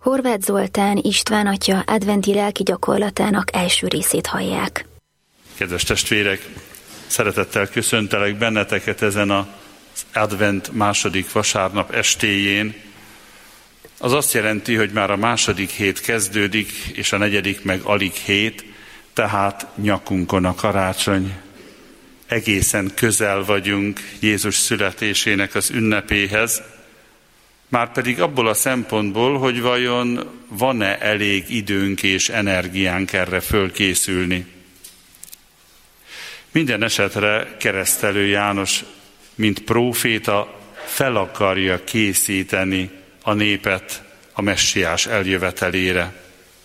Horváth Zoltán István atya adventi lelki gyakorlatának első részét hallják. Kedves testvérek, szeretettel köszöntelek benneteket ezen az advent második vasárnap estéjén. Az azt jelenti, hogy már a második hét kezdődik, és a negyedik meg alig hét, tehát nyakunkon a karácsony. Egészen közel vagyunk Jézus születésének az ünnepéhez, márpedig abból a szempontból, hogy vajon van-e elég időnk és energiánk erre fölkészülni. Minden esetre Keresztelő János, mint próféta, fel akarja készíteni a népet a messiás eljövetelére.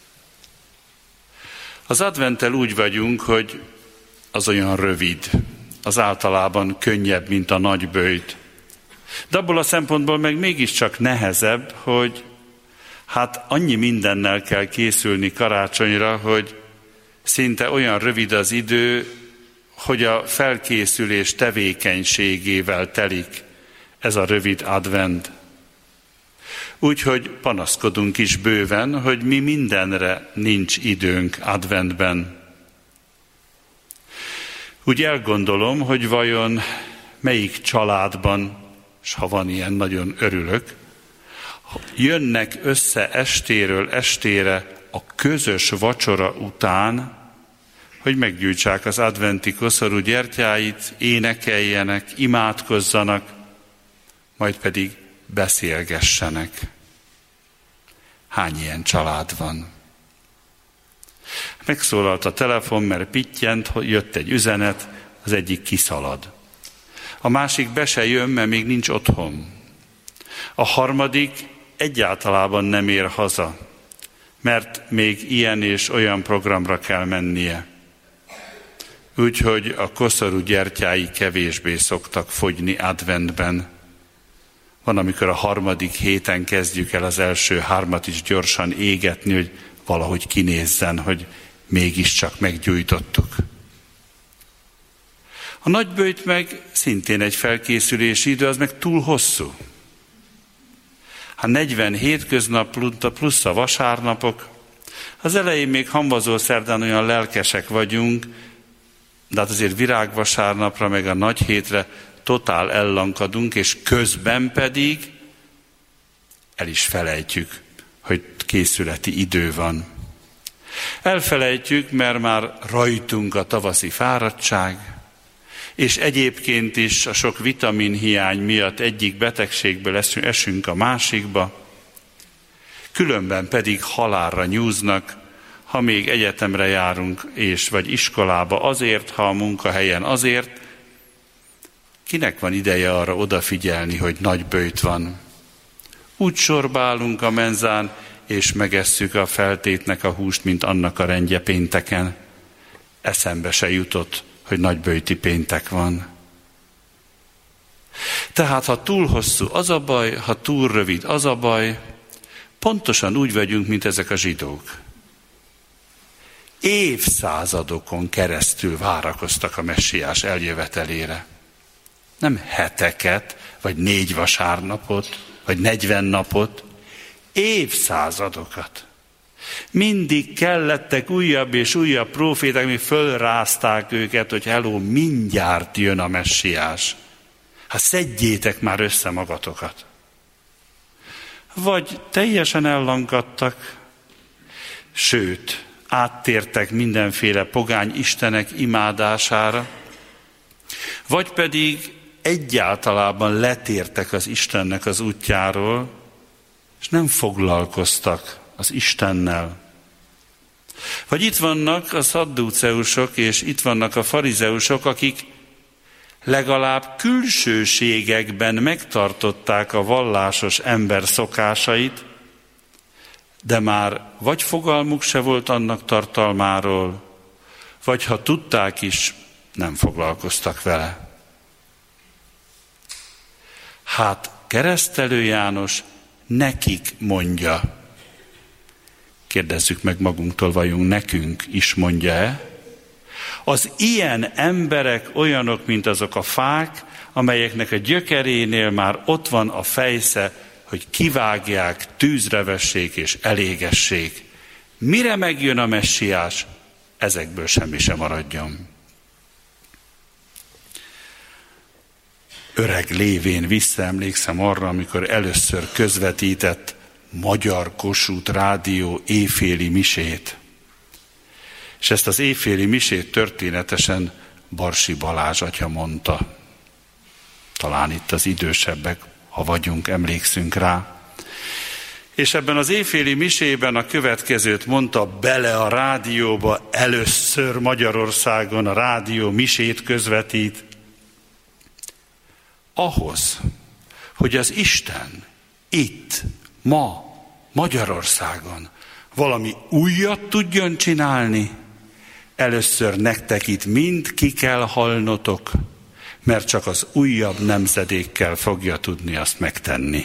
Az adventtel úgy vagyunk, hogy az olyan rövid, az általában könnyebb, mint a nagyböjt. De abból a szempontból meg mégiscsak nehezebb, hogy hát annyi mindennel kell készülni karácsonyra, hogy szinte olyan rövid az idő, hogy a felkészülés tevékenységével telik ez a rövid advent. Úgyhogy panaszkodunk is bőven, hogy mi mindenre nincs időnk adventben. Úgy elgondolom, hogy vajon melyik családban, és ha van ilyen, nagyon örülök, jönnek össze estéről estére a közös vacsora után, hogy meggyújtsák az adventi koszorú gyertyáit, énekeljenek, imádkozzanak, majd pedig beszélgessenek. Hány ilyen család van? Megszólalt a telefon, mert pittyent, jött egy üzenet, az egyik kiszalad. A másik be se jön, mert még nincs otthon. A harmadik egyáltalában nem ér haza, mert még ilyen és olyan programra kell mennie. Úgyhogy a koszorú gyertyái kevésbé szoktak fogyni adventben. Van, amikor a harmadik héten kezdjük el az első hármat is gyorsan égetni, hogy valahogy kinézzen, hogy mégiscsak meggyújtottuk. A nagyböjt meg szintén egy felkészülési idő, az meg túl hosszú. 40 hétköznap plusz a vasárnapok. Az elején még hamvazó szerdán olyan lelkesek vagyunk, de hát azért virágvasárnapra, meg a nagy hétre totál ellankadunk, és közben pedig el is felejtjük, hogy készületi idő van. Elfelejtjük, mert már rajtunk a tavaszi fáradtság, és egyébként is a sok vitaminhiány miatt egyik betegségből esünk a másikba, különben pedig halálra nyúznak, ha még egyetemre járunk vagy iskolába azért, ha a munkahelyen azért. Kinek van ideje arra odafigyelni, hogy nagy böjt van? Úgy sorbálunk a menzán, és megesszük a feltétnek a húst, mint annak a rendje pénteken. Eszembe se jutott, hogy nagyböjti péntek van. Tehát, ha túl hosszú, az a baj, ha túl rövid, az a baj. Pontosan úgy vagyunk, mint ezek a zsidók. Évszázadokon keresztül várakoztak a messiás eljövetelére. Nem heteket, vagy 4 vasárnapot, vagy 40 napot, évszázadokat. Mindig kellettek újabb és újabb próféták, amik fölrázták őket, hogy hello, mindjárt jön a messiás. Hát szedjétek már össze magatokat. Vagy teljesen ellankadtak, sőt, áttértek mindenféle pogány istenek imádására, vagy pedig egyáltalában letértek az Istennek az útjáról, és nem foglalkoztak az Istennel. Vagy itt vannak a szadduceusok, és itt vannak a farizeusok, akik legalább külsőségekben megtartották a vallásos ember szokásait, de már vagy fogalmuk se volt annak tartalmáról, vagy ha tudták is, nem foglalkoztak vele. Hát Keresztelő János nekik mondja. Kérdezzük meg magunktól, vajon nekünk is mondja-e? Az ilyen emberek olyanok, mint azok a fák, amelyeknek a gyökerénél már ott van a fejsze, hogy kivágják, tűzre vessék és elégessék. Mire megjön a messiás, ezekből semmi sem maradjon. Öreg lévén visszaemlékszem arra, amikor először közvetített Magyar Kossuth Rádió éjféli misét. És ezt az éjféli misét történetesen Barsi Balázs atya mondta. Talán itt az idősebbek, ha vagyunk, emlékszünk rá. És ebben az éjféli misében a következőt mondta bele a rádióba, először Magyarországon a rádió misét közvetít. Ahhoz, hogy az Isten itt, ma, Magyarországon valami újat tudjon csinálni, először nektek itt mind ki kell halnotok, mert csak az újabb nemzedékkel fogja tudni azt megtenni.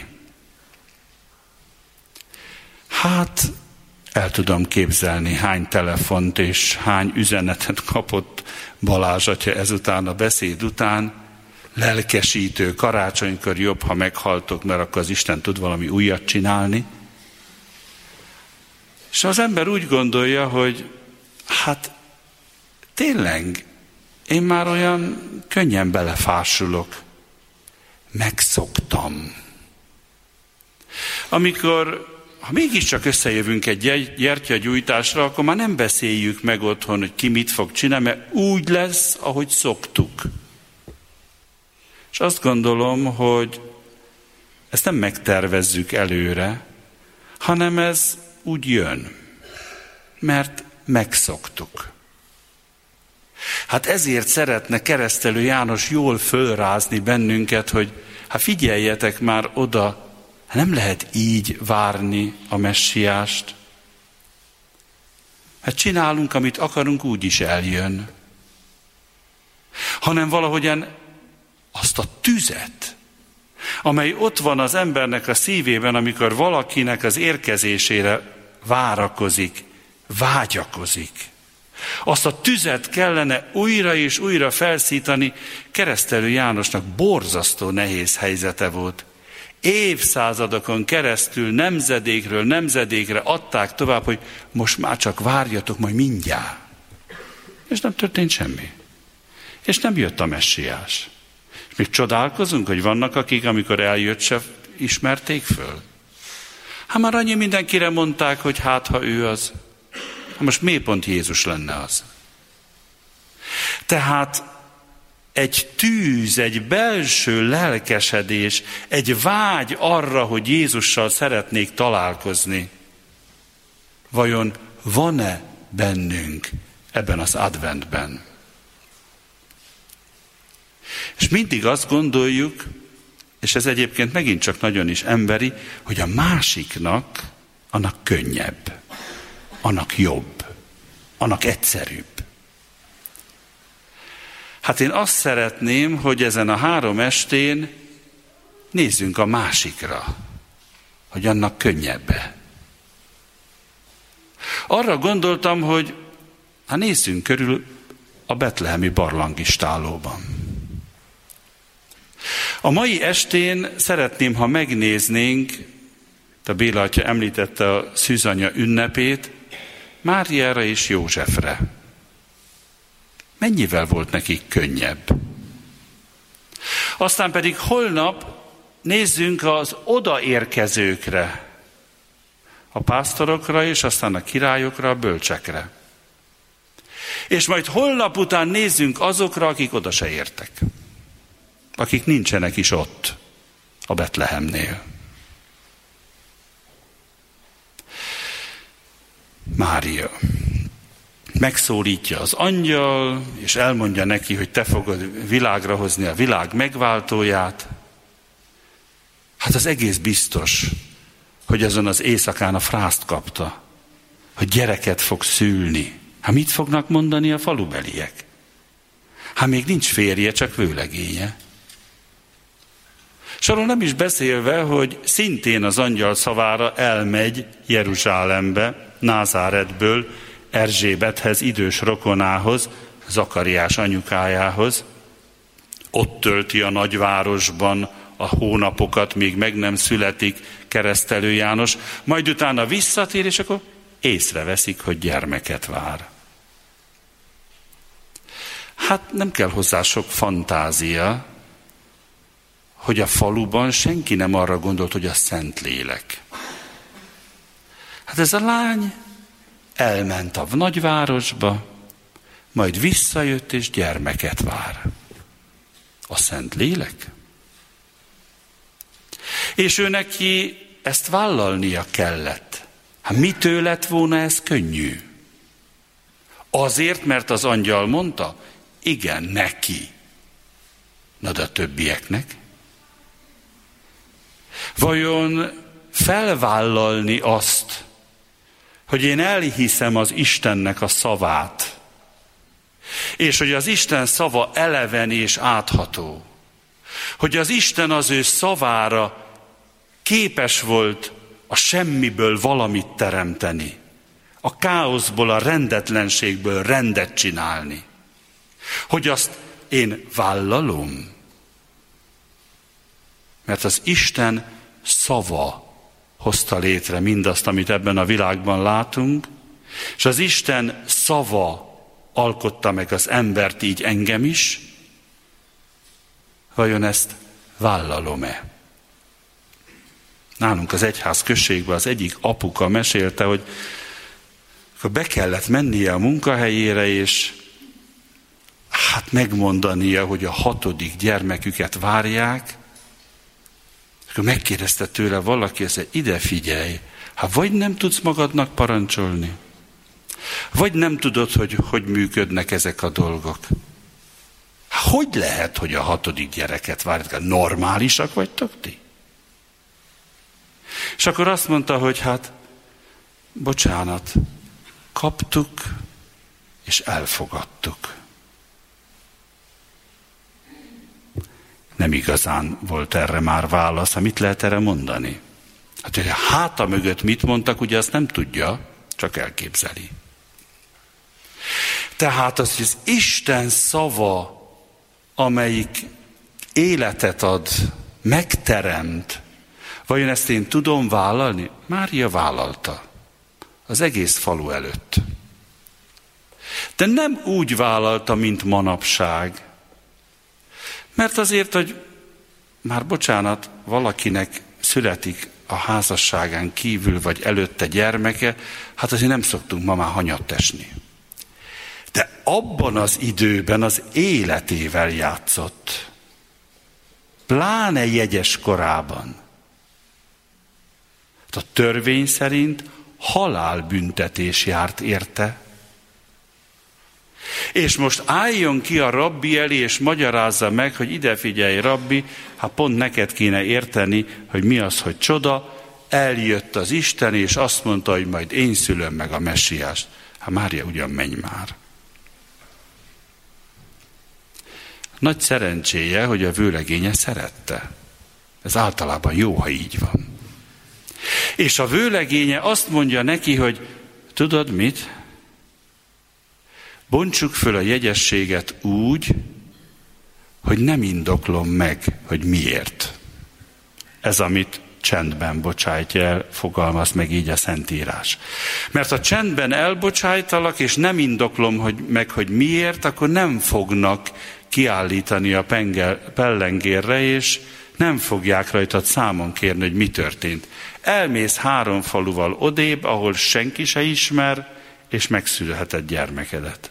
Hát, el tudom képzelni, hány telefont és hány üzenetet kapott Balázs atya ezután a beszéd után. Lelkesítő, karácsonykor jobb, ha meghaltok, mert akkor az Isten tud valami újat csinálni. És az ember úgy gondolja, hogy hát tényleg, én már olyan könnyen belefásulok. Megszoktam. Amikor, ha mégiscsak összejövünk egy gyertyagyújtásra, akkor már nem beszéljük meg otthon, hogy ki mit fog csinálni, mert úgy lesz, ahogy szoktuk. És azt gondolom, hogy ezt nem megtervezzük előre, hanem ez úgy jön, mert megszoktuk. Hát ezért szeretne Keresztelő János jól fölrázni bennünket, hogy hát figyeljetek már oda, nem lehet így várni a messiást. Hát csinálunk, amit akarunk, úgy is eljön. Hanem valahogyan azt a tüzet, amely ott van az embernek a szívében, amikor valakinek az érkezésére várakozik, vágyakozik. Azt a tüzet kellene újra és újra felszítani. Keresztelő Jánosnak borzasztó nehéz helyzete volt. Évszázadokon keresztül nemzedékről nemzedékre adták tovább, hogy most már csak várjatok, majd mindjárt. És nem történt semmi. És nem jött a messiás. És még csodálkozunk, hogy vannak, akik, amikor eljött, se ismerték föl. Hát már annyi mindenkire mondták, hogy hát, ha ő az. Hát most miért pont Jézus lenne az? Tehát egy tűz, egy belső lelkesedés, egy vágy arra, hogy Jézussal szeretnék találkozni. Vajon van-e bennünk ebben az adventben? És mindig azt gondoljuk, és ez egyébként megint csak nagyon is emberi, hogy a másiknak annak könnyebb, annak jobb, annak egyszerűbb. Hát én azt szeretném, hogy ezen a 3 estén nézzünk a másikra, hogy annak könnyebb. Arra gondoltam, hogy nézzünk körül a betlehemi barlangistálóban. A mai estén szeretném, ha megnéznénk, a Béla atya említette a szűzanya ünnepét, Máriára és Józsefre. Mennyivel volt nekik könnyebb? Aztán pedig holnap nézzünk az odaérkezőkre, a pásztorokra és aztán a királyokra, a bölcsekre. És majd holnap után nézzünk azokra, akik oda se értek. Akik nincsenek is ott, a Betlehemnél. Mária megszólítja az angyal, és elmondja neki, hogy te fogod világra hozni a világ megváltóját. Hát az egész biztos, hogy azon az éjszakán a frászt kapta, hogy gyereket fog szülni. Hát mit fognak mondani a falubeliek? Hát még nincs férje, csak vőlegénye. És arról nem is beszélve, hogy szintén az angyal szavára elmegy Jeruzsálembe, Názáretből, Erzsébethez, idős rokonához, Zakariás anyukájához. Ott tölti a nagyvárosban a hónapokat, még meg nem születik Keresztelő János, majd utána visszatér, és akkor észreveszik, hogy gyermeket vár. Hát nem kell hozzá sok fantázia, hogy a faluban senki nem arra gondolt, hogy a Szentlélek. Hát ez a lány elment a nagyvárosba, majd visszajött és gyermeket vár. A Szentlélek? És ő neki ezt vállalnia kellett. Hát mitől lett volna ez könnyű? Azért, mert az angyal mondta? Igen, neki. Na de a többieknek? Vajon felvállalni azt, hogy én elhiszem az Istennek a szavát, és hogy az Isten szava eleven és átható, hogy az Isten az ő szavára képes volt a semmiből valamit teremteni, a káoszból, a rendetlenségből rendet csinálni, hogy azt én vállalom, mert az Isten szava hozta létre mindazt, amit ebben a világban látunk, és az Isten szava alkotta meg az embert, így engem is. Vajon ezt vállalom-e? Nálunk az egyház községben az egyik apuka mesélte, hogy akkor be kellett mennie a munkahelyére, és hát megmondania, hogy a 6. gyermeküket várják. Akkor megkérdezte tőle valaki, hogy ide figyelj, hát vagy nem tudsz magadnak parancsolni, vagy nem tudod, hogy működnek ezek a dolgok. Hogy lehet, hogy a 6. gyereket várják? Normálisak vagytok ti? És akkor azt mondta, hogy hát, bocsánat, kaptuk és elfogadtuk. Nem igazán volt erre már válasz. Mit lehet erre mondani? Hát, hogy a háta mögött mit mondtak, ugye azt nem tudja, csak elképzeli. Tehát az Isten szava, amelyik életet ad, megteremt, vajon ezt én tudom vállalni? Mária vállalta. Az egész falu előtt. De nem úgy vállalta, mint manapság. Mert azért, hogy már bocsánat, valakinek születik a házasságán kívül vagy előtte gyermeke, hát azért nem szoktunk ma már hanyat esni. De abban az időben az életével játszott. Pláne jegyes korában. A törvény szerint halálbüntetés járt érte. És most álljon ki a rabbi elé, és magyarázza meg, hogy ide figyelj, rabbi, hát pont neked kéne érteni, hogy mi az, hogy csoda, eljött az Isten, és azt mondta, hogy majd én szülöm meg a messiást. Hát Mária, ugyan menj már. Nagy szerencséje, hogy a vőlegénye szerette. Ez általában jó, ha így van. És a vőlegénye azt mondja neki, hogy tudod mit? Bontsuk föl a jegyességet úgy, hogy nem indoklom meg, hogy miért. Ez, amit csendben bocsájtja el, fogalmaz meg így a Szentírás. Mert ha csendben elbocsájtalak, és nem indoklom hogy miért, akkor nem fognak kiállítani a pellengérre, és nem fogják rajtad számon kérni, hogy mi történt. Elmész 3 faluval odébb, ahol senki se ismer, és megszülheted gyermekedet.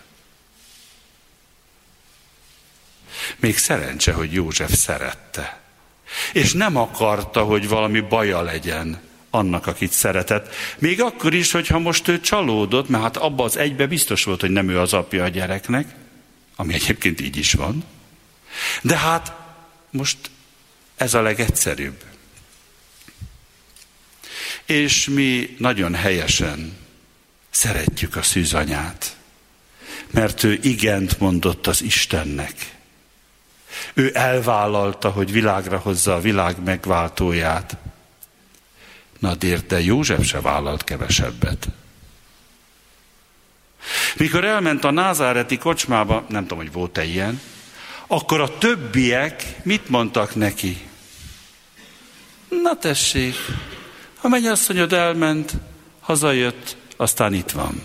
Még szerencse, hogy József szerette. És nem akarta, hogy valami baja legyen annak, akit szeretett. Még akkor is, hogyha most ő csalódott, mert hát abba az egybe biztos volt, hogy nem ő az apja a gyereknek, ami egyébként így is van. De hát most ez a legegyszerűbb. És mi nagyon helyesen szeretjük a szűzanyát, mert ő igent mondott az Istennek. Ő elvállalta, hogy világra hozza a világ megváltóját. Na de József se vállalt kevesebbet. Mikor elment a názáreti kocsmába, nem tudom, hogy volt-e ilyen, akkor a többiek mit mondtak neki? Na tessék, a mennyasszonyod elment, hazajött, aztán itt van.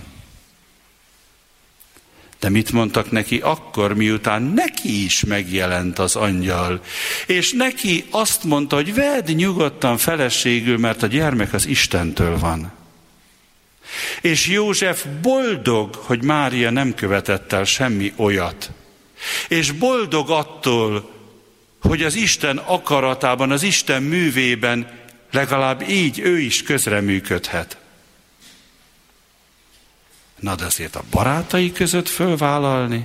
De mit mondtak neki akkor, miután neki is megjelent az angyal, és neki azt mondta, hogy vedd nyugodtan feleségül, mert a gyermek az Istentől van. És József boldog, hogy Mária nem követett el semmi olyat. És boldog attól, hogy az Isten akaratában, az Isten művében legalább így ő is közreműködhet. Na de azért a barátai között fölvállalni?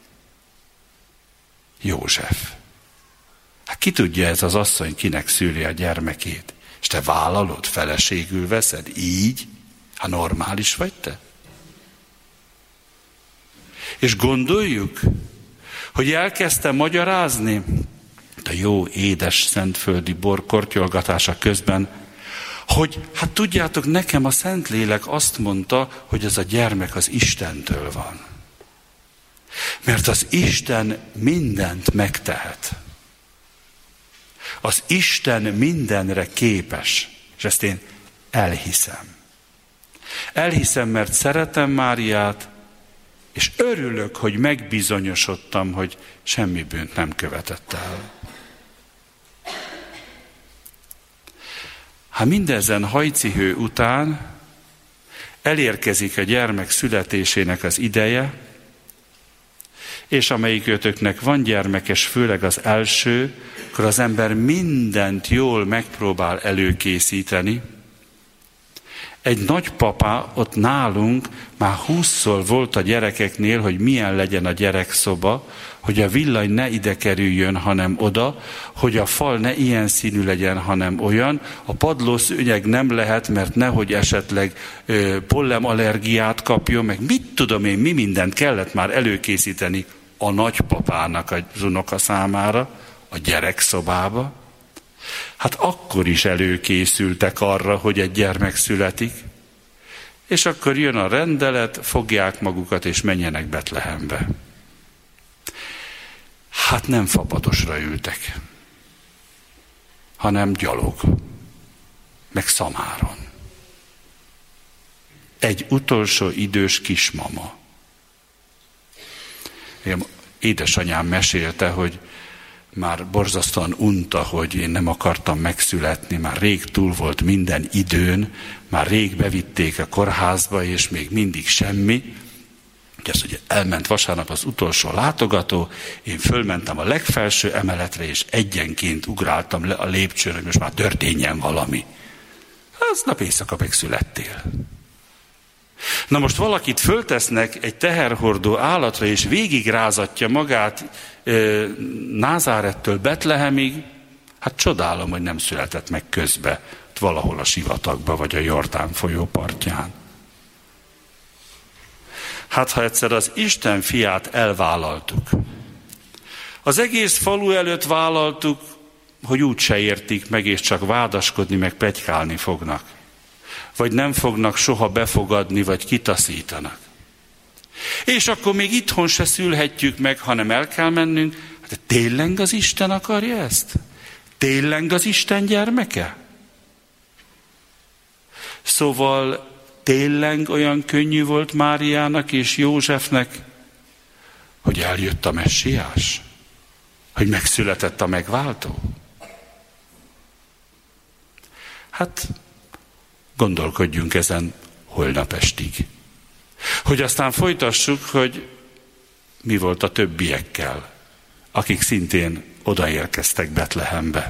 József. Hát ki tudja ez az asszony, kinek szüli a gyermekét? És te vállalod, feleségül veszed? Így? Hát normális vagy te? És gondoljuk, hogy elkezdte magyarázni a jó, édes, szentföldi bor kortyolgatása közben, hogy hát tudjátok, nekem a Szentlélek azt mondta, hogy ez a gyermek az Istentől van. Mert az Isten mindent megtehet. Az Isten mindenre képes. És ezt én elhiszem. Elhiszem, mert szeretem Máriát, és örülök, hogy megbizonyosodtam, hogy semmi bűnt nem követett el. Hát mindezen hajcihő után elérkezik a gyermek születésének az ideje, és amelyikőtöknek van gyermekes, főleg az első, akkor az ember mindent jól megpróbál előkészíteni. Egy nagypapa ott nálunk már 20-szor volt a gyerekeknél, hogy milyen legyen a gyerekszoba, hogy a villany ne ide kerüljön, hanem oda, hogy a fal ne ilyen színű legyen, hanem olyan, a padlószőnyeg nem lehet, mert nehogy esetleg pollenallergiát kapjon, meg mit tudom én, mi mindent kellett már előkészíteni a nagypapának az unoka számára, a gyerekszobába. Hát akkor is előkészültek arra, hogy egy gyermek születik, és akkor jön a rendelet, fogják magukat és menjenek Betlehembe. Hát nem fapadosra ültek, hanem gyalog, meg szamáron. Egy utolsó idős kismama. Édesanyám mesélte, hogy már borzasztóan unta, hogy én nem akartam megszületni, már rég túl volt minden időn, már rég bevitték a kórházba, és még mindig semmi. Ugye, hogy elment vasárnap az utolsó látogató, én fölmentem a legfelső emeletre, és egyenként ugráltam le a lépcsőn, hogy most már történjen valami. Aznap éjszaka megszülettél. Na most valakit föltesznek egy teherhordó állatra, és végigrázatja magát Názárettől Betlehemig, hát csodálom, hogy nem született meg közbe, valahol a sivatagba, vagy a Jordán folyó partján. Hát ha egyszer az Isten fiát elvállaltuk, az egész falu előtt vállaltuk, hogy úgyse értik meg, és csak vádaskodni, meg pletykálni fognak. Vagy nem fognak soha befogadni, vagy kitaszítanak. És akkor még itthon se szülhetjük meg, hanem el kell mennünk. De tényleg az Isten akarja ezt? Tényleg az Isten gyermeke? Szóval tényleg olyan könnyű volt Máriának és Józsefnek, hogy eljött a messiás? Hogy megszületett a megváltó? Hát gondolkodjunk ezen holnap estig. Hogy aztán folytassuk, hogy mi volt a többiekkel, akik szintén odaérkeztek Betlehembe.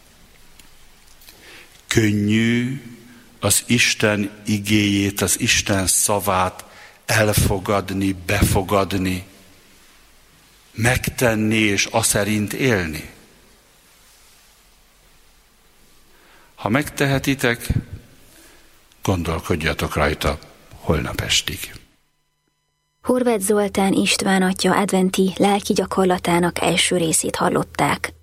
Könnyű az Isten igéjét, az Isten szavát elfogadni, befogadni, megtenni és aszerint élni. Ha megtehetitek, gondolkodjatok rajta holnap estig. Horváth Zoltán István atya adventi lelki gyakorlatának első részét hallották.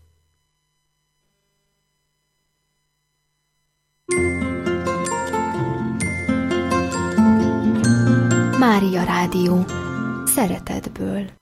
Mária Rádió. Szeretetből.